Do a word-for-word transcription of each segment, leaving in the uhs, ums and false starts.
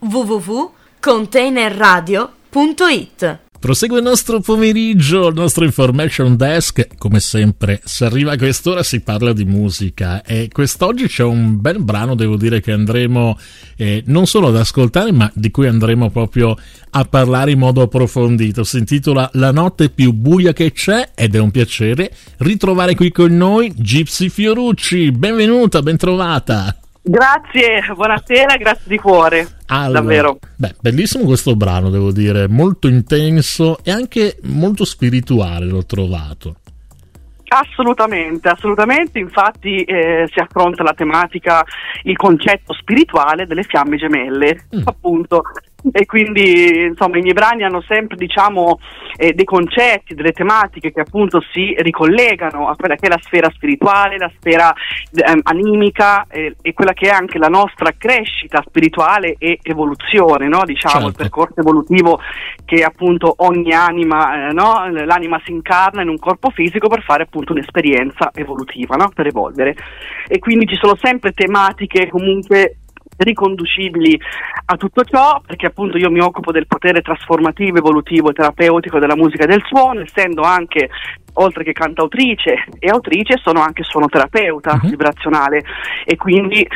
w w w punto container radio punto it. Prosegue il nostro pomeriggio, il nostro information desk. Come sempre, se arriva a quest'ora si parla di musica e quest'oggi c'è un bel brano, devo dire, che andremo eh, non solo ad ascoltare, ma di cui andremo proprio a parlare in modo approfondito. Si intitola La notte più buia che c'è ed è un piacere ritrovare qui con noi Gypsy Fiorucci. Benvenuta, bentrovata. Grazie, buonasera, grazie di cuore. Allora, davvero. Beh, bellissimo questo brano, devo dire, molto intenso e anche molto spirituale, l'ho trovato. Assolutamente, assolutamente, infatti eh, si affronta la tematica, il concetto spirituale delle fiamme gemelle, mm. appunto, e quindi insomma i miei brani hanno sempre, diciamo, eh, dei concetti, delle tematiche che appunto si ricollegano a quella che è la sfera spirituale, la sfera eh, animica eh, e quella che è anche la nostra crescita spirituale e evoluzione, no? Diciamo, certo. Il percorso evolutivo che appunto ogni anima, eh, no? L'anima si incarna in un corpo fisico per fare appunto un'esperienza evolutiva, no? Per evolvere, e quindi ci sono sempre tematiche comunque riconducibili a tutto ciò, perché appunto io mi occupo del potere trasformativo, evolutivo e terapeutico della musica e del suono, essendo anche, oltre che cantautrice e autrice, sono anche suonoterapeuta uh-huh. vibrazionale, e quindi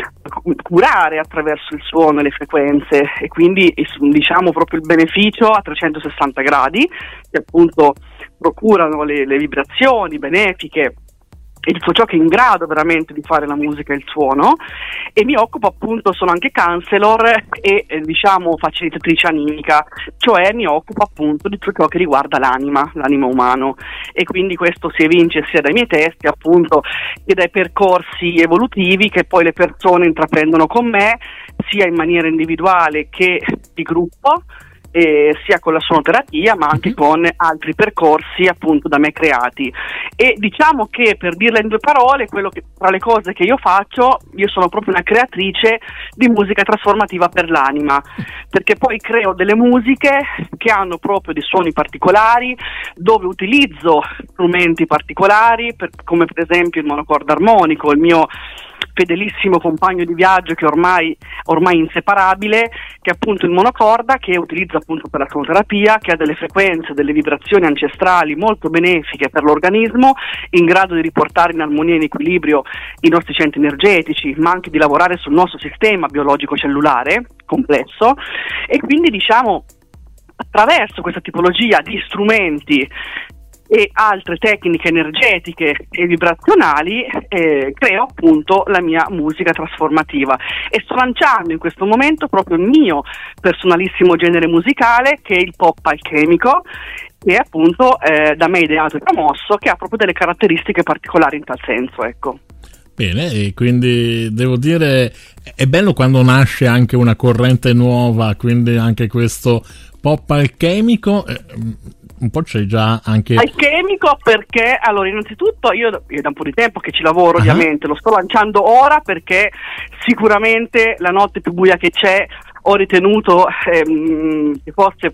curare attraverso il suono e le frequenze, e quindi diciamo proprio il beneficio a trecentosessanta gradi, che appunto procurano le, le vibrazioni benefiche e tutto ciò che è in grado veramente di fare la musica e il suono. E mi occupo appunto, sono anche counselor e eh, diciamo facilitatrice animica, cioè mi occupo appunto di tutto ciò che riguarda l'anima, l'anima umano, e quindi questo si evince sia dai miei testi appunto che dai percorsi evolutivi che poi le persone intraprendono con me, sia in maniera individuale che di gruppo, Eh, sia con la suonoterapia ma anche con altri percorsi appunto da me creati. E diciamo che, per dirla in due parole, quello che, tra le cose che io faccio, io sono proprio una creatrice di musica trasformativa per l'anima, perché poi creo delle musiche che hanno proprio dei suoni particolari, dove utilizzo strumenti particolari, per, come per esempio il monocordo armonico, il mio fedelissimo compagno di viaggio che ormai ormai inseparabile, che è appunto il monocorda, che utilizzo appunto per la suonoterapia, che ha delle frequenze, delle vibrazioni ancestrali molto benefiche per l'organismo, in grado di riportare in armonia e in equilibrio i nostri centri energetici, ma anche di lavorare sul nostro sistema biologico cellulare complesso. E quindi diciamo, attraverso questa tipologia di strumenti e altre tecniche energetiche e vibrazionali eh, creo appunto la mia musica trasformativa, e sto lanciando in questo momento proprio il mio personalissimo genere musicale, che è il pop alchemico, che è appunto eh, da me ideato e promosso, che ha proprio delle caratteristiche particolari in tal senso, ecco. Bene, e quindi devo dire è bello quando nasce anche una corrente nuova, quindi anche questo pop alchemico. Eh, un po' c'è già anche alchemico, perché allora innanzitutto io, io da un po' di tempo che ci lavoro, uh-huh. ovviamente lo sto lanciando ora, perché sicuramente La notte più buia che c'è ho ritenuto ehm, che fosse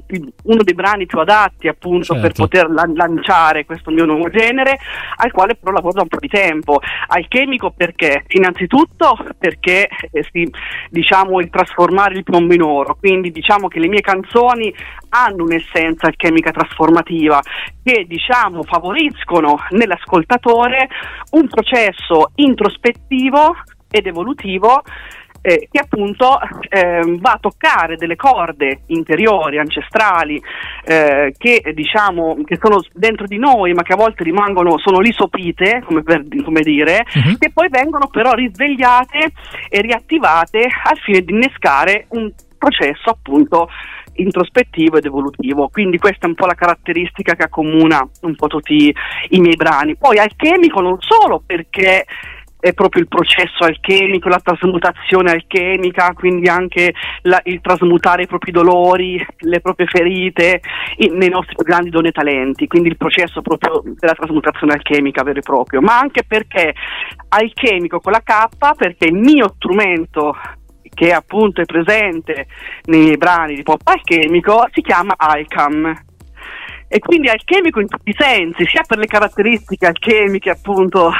uno dei brani più adatti appunto, certo. per poter la- lanciare questo mio nuovo genere, al quale però lavoro da un po' di tempo. Alchemico perché? Innanzitutto perché eh, si, diciamo il trasformare il piombo in oro, quindi diciamo che le mie canzoni hanno un'essenza alchemica trasformativa, che diciamo favoriscono nell'ascoltatore un processo introspettivo ed evolutivo Eh, che appunto eh, va a toccare delle corde interiori, ancestrali, eh, che diciamo che sono dentro di noi, ma che a volte rimangono, sono lì sopite, come, per, come dire, uh-huh. che poi vengono però risvegliate e riattivate al fine di innescare un processo appunto introspettivo ed evolutivo. Quindi questa è un po' la caratteristica che accomuna un po' tutti i miei brani. Poi alchemico non solo perché è proprio il processo alchemico, la trasmutazione alchemica, quindi anche la, il trasmutare i propri dolori, le proprie ferite in, nei nostri più grandi doni e talenti, quindi il processo proprio della trasmutazione alchemica vero e proprio, ma anche perché alchemico con la K, perché il mio strumento che appunto è presente nei brani di pop alchemico si chiama Alcham, e quindi alchemico in tutti i sensi, sia per le caratteristiche alchemiche appunto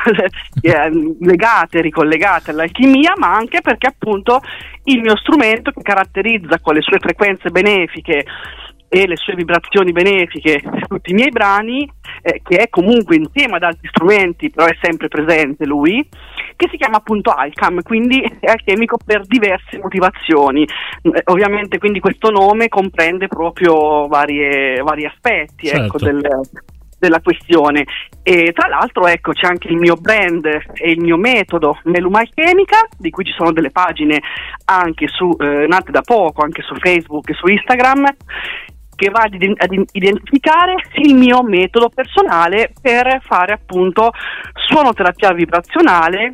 legate, ricollegate all'alchimia, ma anche perché appunto il mio strumento, che caratterizza con le sue frequenze benefiche e le sue vibrazioni benefiche tutti i miei brani, eh, che è comunque insieme ad altri strumenti, però è sempre presente lui, che si chiama appunto Alcam, quindi è alchemico per diverse motivazioni. Eh, ovviamente quindi questo nome comprende proprio varie, vari aspetti, certo. ecco, del, della questione. E tra l'altro ecco c'è anche il mio brand e il mio metodo Melum Alchemica, di cui ci sono delle pagine anche su eh, nate da poco, anche su Facebook e su Instagram, che va ad identificare il mio metodo personale per fare appunto suonoterapia vibrazionale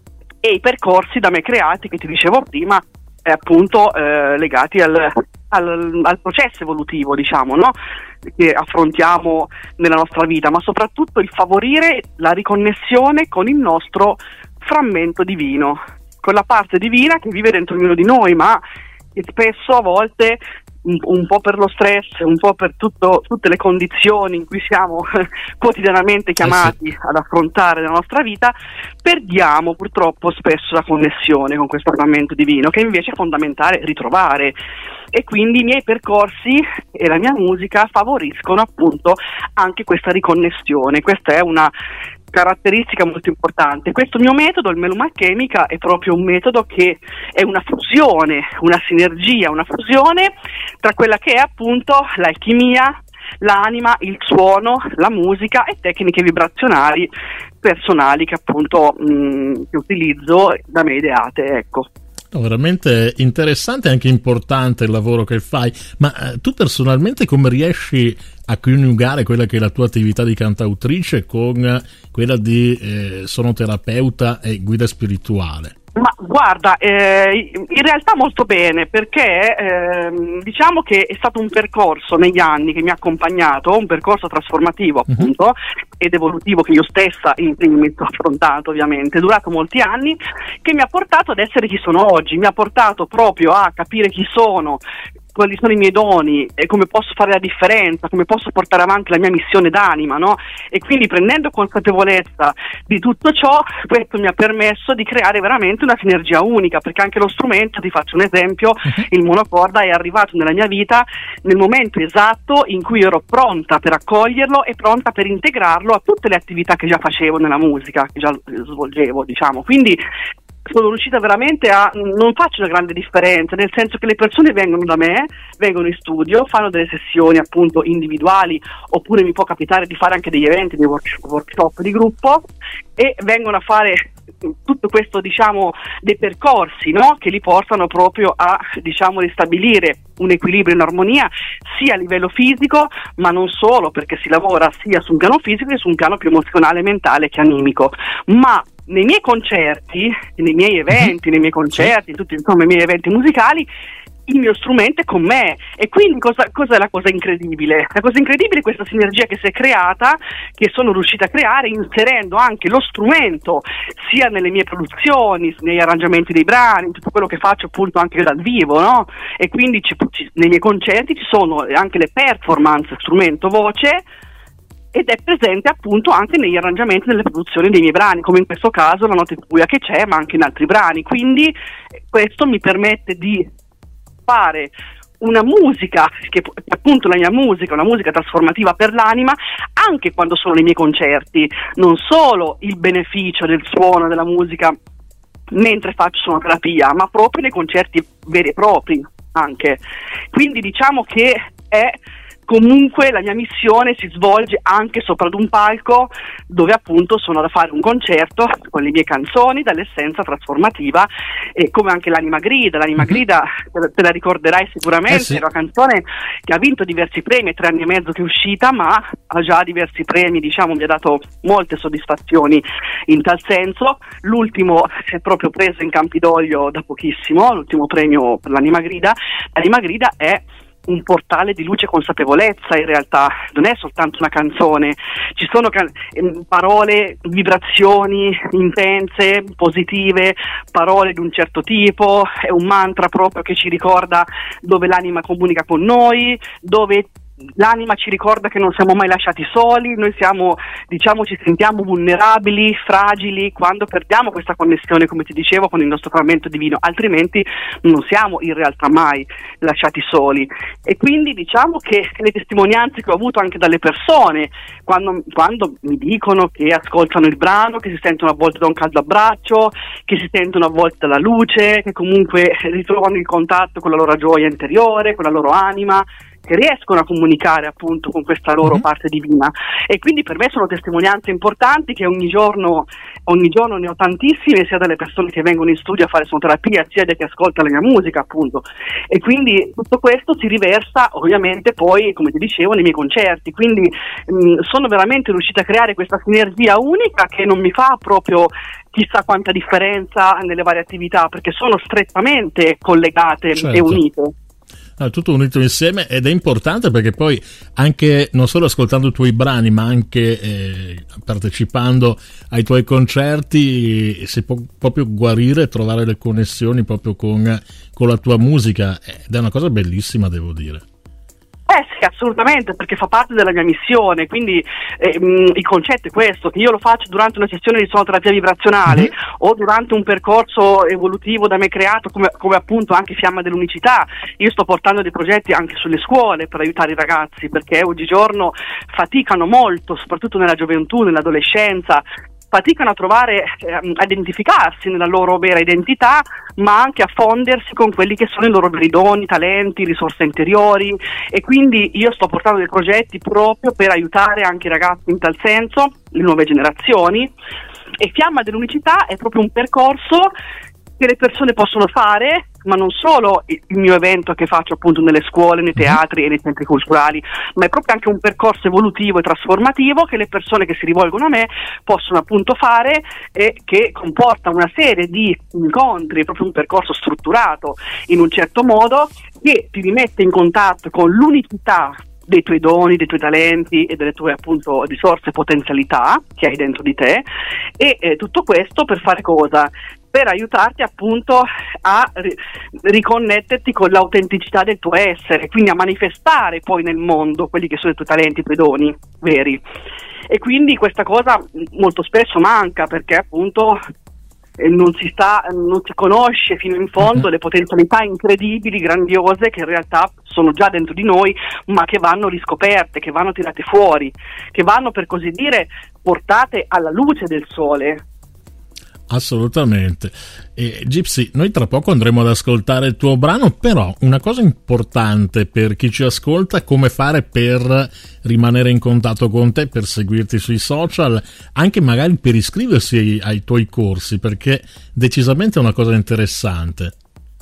e i percorsi da me creati, che ti dicevo prima, eh, appunto eh, legati al, al, al processo evolutivo, diciamo, no? Che affrontiamo nella nostra vita, ma soprattutto il favorire la riconnessione con il nostro frammento divino, con la parte divina che vive dentro ognuno di noi, ma che spesso a volte Un, un po' per lo stress, un po' per tutto, tutte le condizioni in cui siamo quotidianamente chiamati eh sì. ad affrontare la nostra vita, perdiamo purtroppo spesso la connessione con questo frammento divino, che invece è fondamentale ritrovare. E quindi i miei percorsi e la mia musica favoriscono appunto anche questa riconnessione. Questa è una caratteristica molto importante. Questo mio metodo, il Melum Alchemica, è proprio un metodo che è una fusione, una sinergia, una fusione tra quella che è appunto l'alchimia, l'anima, il suono, la musica e tecniche vibrazionali personali che appunto mh, che utilizzo da me ideate, ecco. No, veramente interessante e anche importante il lavoro che fai, ma eh, tu personalmente come riesci a coniugare quella che è la tua attività di cantautrice con quella di eh, sonoterapeuta e guida spirituale? Ma guarda, eh, in realtà molto bene, perché eh, diciamo che è stato un percorso negli anni che mi ha accompagnato, un percorso trasformativo appunto uh-huh. ed evolutivo che io stessa in primis ho affrontato, ovviamente, è durato molti anni, che mi ha portato ad essere chi sono oggi, mi ha portato proprio a capire chi sono, quali sono i miei doni e come posso fare la differenza, come posso portare avanti la mia missione d'anima, no? E quindi prendendo consapevolezza di tutto ciò, questo mi ha permesso di creare veramente una sinergia unica, perché anche lo strumento, ti faccio un esempio, uh-huh. il monocorda è arrivato nella mia vita nel momento esatto in cui ero pronta per accoglierlo e pronta per integrarlo a tutte le attività che già facevo nella musica, che già svolgevo, diciamo. Quindi sono riuscita veramente a, non faccio una grande differenza, nel senso che le persone vengono da me, vengono in studio, fanno delle sessioni appunto individuali, oppure mi può capitare di fare anche degli eventi, dei workshop, workshop di gruppo, e vengono a fare tutto questo, diciamo, dei percorsi, no? Che li portano proprio a, diciamo, ristabilire un equilibrio in armonia sia a livello fisico, ma non solo, perché si lavora sia su un piano fisico che su un piano più emozionale, mentale che animico. Ma nei miei concerti, nei miei eventi, nei miei concerti, in tutti insomma i miei eventi musicali, il mio strumento è con me. E quindi cosa, cosa è la cosa incredibile? La cosa incredibile è questa sinergia che si è creata, che sono riuscita a creare inserendo anche lo strumento sia nelle mie produzioni, negli arrangiamenti dei brani, in tutto quello che faccio appunto anche dal vivo, no? E quindi ci, ci, nei miei concerti ci sono anche le performance strumento voce, ed è presente appunto anche negli arrangiamenti nelle produzioni dei miei brani, come in questo caso la Notte Buia che c'è, ma anche in altri brani. Quindi questo mi permette di fare una musica che appunto la mia musica, una musica trasformativa per l'anima, anche quando sono nei miei concerti, non solo il beneficio del suono della musica mentre faccio suonoterapia, ma proprio nei concerti veri e propri anche. Quindi diciamo che è comunque la mia missione si svolge anche sopra ad un palco dove appunto sono da fare un concerto con le mie canzoni dall'essenza trasformativa, e come anche l'Anima Grida. L'Anima Grida te la ricorderai sicuramente, eh sì. È una canzone che ha vinto diversi premi, è tre anni e mezzo che è uscita, ma ha già diversi premi, diciamo, mi ha dato molte soddisfazioni in tal senso. L'ultimo si è proprio preso in Campidoglio da pochissimo, l'ultimo premio per l'Anima Grida. L'Anima Grida è un portale di luce e consapevolezza, in realtà non è soltanto una canzone, ci sono can- parole, vibrazioni intense, positive, parole di un certo tipo, è un mantra proprio che ci ricorda dove l'anima comunica con noi, dove l'anima ci ricorda che non siamo mai lasciati soli, noi siamo, diciamo, ci sentiamo vulnerabili, fragili quando perdiamo questa connessione, come ti dicevo, con il nostro frammento divino, altrimenti non siamo in realtà mai lasciati soli. E quindi diciamo che le testimonianze che ho avuto anche dalle persone, quando, quando mi dicono che ascoltano il brano, che si sentono a volte da un caldo abbraccio, che si sentono a volte dalla luce, che comunque ritrovano il contatto con la loro gioia interiore, con la loro anima, che riescono a comunicare appunto con questa loro mm-hmm. parte divina. E quindi per me sono testimonianze importanti che ogni giorno ogni giorno ne ho tantissime, sia dalle persone che vengono in studio a fare sonoterapia, sia da chi ascolta la mia musica appunto. E quindi tutto questo si riversa ovviamente poi, come ti dicevo, nei miei concerti. Quindi mh, sono veramente riuscita a creare questa sinergia unica che non mi fa proprio chissà quanta differenza nelle varie attività, perché sono strettamente collegate certo. e unite. Ah, tutto unito insieme, ed è importante perché poi anche non solo ascoltando i tuoi brani ma anche eh, partecipando ai tuoi concerti si può proprio guarire e trovare le connessioni proprio con, con la tua musica, ed è una cosa bellissima, devo dire. Eh sì, assolutamente, perché fa parte della mia missione, quindi eh, mh, il concetto è questo, che io lo faccio durante una sessione di sonoterapia vibrazionale mm-hmm. o durante un percorso evolutivo da me creato, come, come appunto anche Fiamma dell'Unicità. Io sto portando dei progetti anche sulle scuole per aiutare i ragazzi, perché oggigiorno faticano molto, soprattutto nella gioventù, nell'adolescenza, faticano a trovare, eh, a identificarsi nella loro vera identità, ma anche a fondersi con quelli che sono i loro veri doni, talenti, risorse interiori. E quindi io sto portando dei progetti proprio per aiutare anche i ragazzi in tal senso, le nuove generazioni. E Fiamma dell'Unicità è proprio un percorso che le persone possono fare, ma non solo il mio evento che faccio appunto nelle scuole, nei teatri e nei centri culturali, ma è proprio anche un percorso evolutivo e trasformativo che le persone che si rivolgono a me possono appunto fare, e che comporta una serie di incontri, proprio un percorso strutturato in un certo modo che ti rimette in contatto con l'unicità dei tuoi doni, dei tuoi talenti e delle tue appunto risorse e potenzialità che hai dentro di te. E eh, tutto questo per fare cosa? Per aiutarti appunto a ri- riconnetterti con l'autenticità del tuo essere, quindi a manifestare poi nel mondo quelli che sono i tuoi talenti, i tuoi doni veri. E quindi questa cosa molto spesso manca, perché appunto eh, non si sta, non si conosce fino in fondo le potenzialità incredibili, grandiose, che in realtà sono già dentro di noi, ma che vanno riscoperte, che vanno tirate fuori, che vanno, per così dire, portate alla luce del sole. Assolutamente. E Gypsy, noi tra poco andremo ad ascoltare il tuo brano, però una cosa importante per chi ci ascolta: come fare per rimanere in contatto con te, per seguirti sui social, anche magari per iscriversi ai, ai tuoi corsi, perché decisamente è una cosa interessante.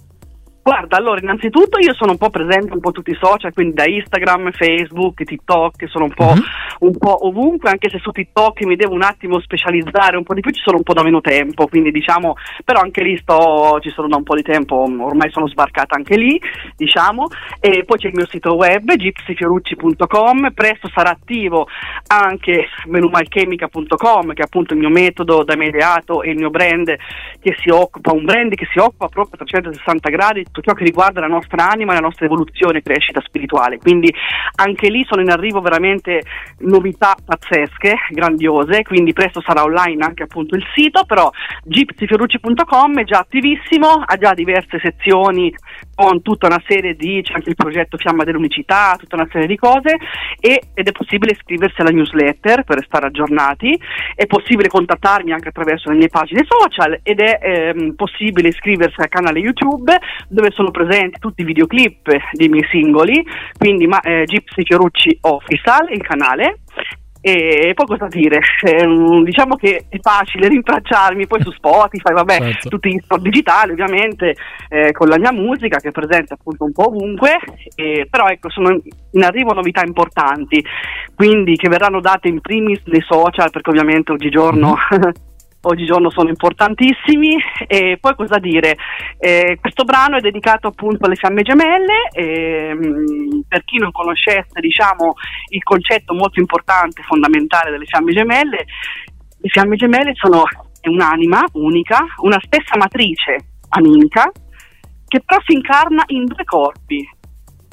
Guarda, allora innanzitutto io sono un po' presente un po' tutti i social, quindi da Instagram, Facebook, TikTok, sono un po', mm-hmm. un po' ovunque, anche se su TikTok mi devo un attimo specializzare un po' di più, ci sono un po' da meno tempo, quindi diciamo, però anche lì sto, ci sono da un po' di tempo, ormai sono sbarcata anche lì, diciamo. E poi c'è il mio sito web gypsy fiorucci punto com, presto sarà attivo anche menumalchemica punto com, che è appunto il mio metodo da immediato e il mio brand che si occupa, un brand che si occupa proprio a trecentosessanta gradi ciò che riguarda la nostra anima e la nostra evoluzione e crescita spirituale. Quindi anche lì sono in arrivo veramente novità pazzesche, grandiose, quindi presto sarà online anche appunto il sito, però gypsy fiorucci punto com è già attivissimo, ha già diverse sezioni con tutta una serie di, c'è anche il progetto Fiamma dell'Unicità, tutta una serie di cose, e, ed è possibile iscriversi alla newsletter per restare aggiornati, è possibile contattarmi anche attraverso le mie pagine social, ed è ehm, possibile iscriversi al canale YouTube, dove sono presenti tutti i videoclip dei miei singoli, quindi ma, eh, Gypsy Fiorucci Official, il canale. E poi cosa dire, eh, diciamo che è facile rintracciarmi poi su Spotify, vabbè, certo. Tutti gli store digitali ovviamente, eh, con la mia musica che è presente appunto un po' ovunque, eh, però ecco, sono in arrivo novità importanti, quindi che verranno date in primis nei social, perché ovviamente oggigiorno mm-hmm. oggigiorno sono importantissimi. E poi cosa dire, eh, questo brano è dedicato appunto alle fiamme gemelle, e, mh, per chi non conoscesse diciamo il concetto molto importante, fondamentale delle fiamme gemelle, le fiamme gemelle sono un'anima unica, una stessa matrice animica, che però si incarna in due corpi,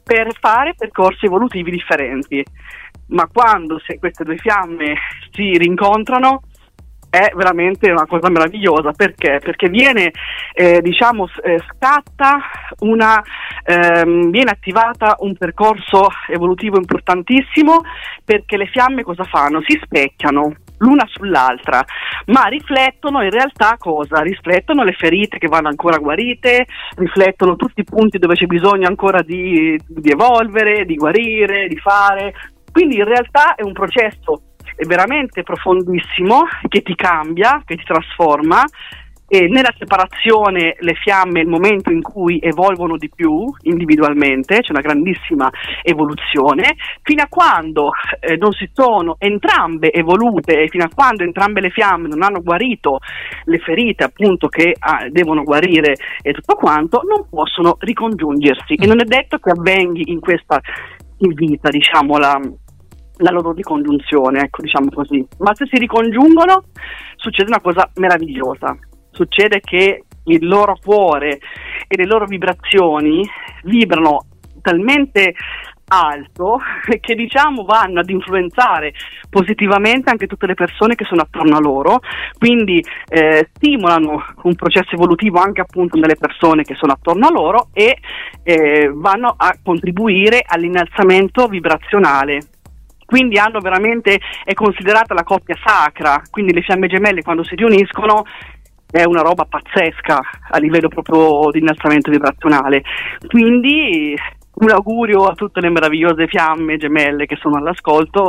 per fare percorsi evolutivi differenti. Ma quando se queste due fiamme si rincontrano è veramente una cosa meravigliosa. Perché? Perché viene eh, diciamo eh, scatta una ehm, viene attivata un percorso evolutivo importantissimo, perché le fiamme cosa fanno? Si specchiano l'una sull'altra, ma riflettono in realtà cosa? Riflettono le ferite che vanno ancora guarite, riflettono tutti i punti dove c'è bisogno ancora di, di evolvere, di guarire, di fare. Quindi in realtà è un processo veramente profondissimo che ti cambia, che ti trasforma, e nella separazione le fiamme è il momento in cui evolvono di più individualmente, c'è una grandissima evoluzione, fino a quando eh, non si sono entrambe evolute e fino a quando entrambe le fiamme non hanno guarito le ferite appunto che ah, devono guarire e tutto quanto, non possono ricongiungersi. E non è detto che avvenghi in questa in vita, diciamo, la la loro ricongiunzione, ecco, diciamo così. Ma se si ricongiungono succede una cosa meravigliosa. Succede che il loro cuore e le loro vibrazioni vibrano talmente alto che diciamo vanno ad influenzare positivamente anche tutte le persone che sono attorno a loro, quindi eh, stimolano un processo evolutivo anche appunto nelle persone che sono attorno a loro e eh, vanno a contribuire all'innalzamento vibrazionale. Quindi hanno veramente, è considerata la coppia sacra, quindi le fiamme gemelle quando si riuniscono è una roba pazzesca a livello proprio di innalzamento vibrazionale. Quindi un augurio a tutte le meravigliose fiamme gemelle che sono all'ascolto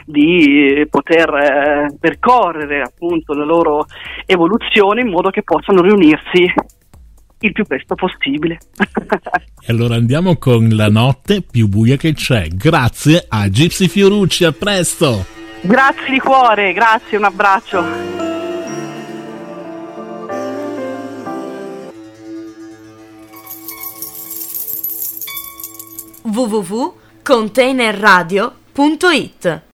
di poter eh, percorrere appunto la loro evoluzione in modo che possano riunirsi il più presto possibile. E allora andiamo con La notte più buia che c'è. Grazie a Gypsy Fiorucci, a presto. Grazie di cuore, grazie, un abbraccio. w w w punto container radio punto it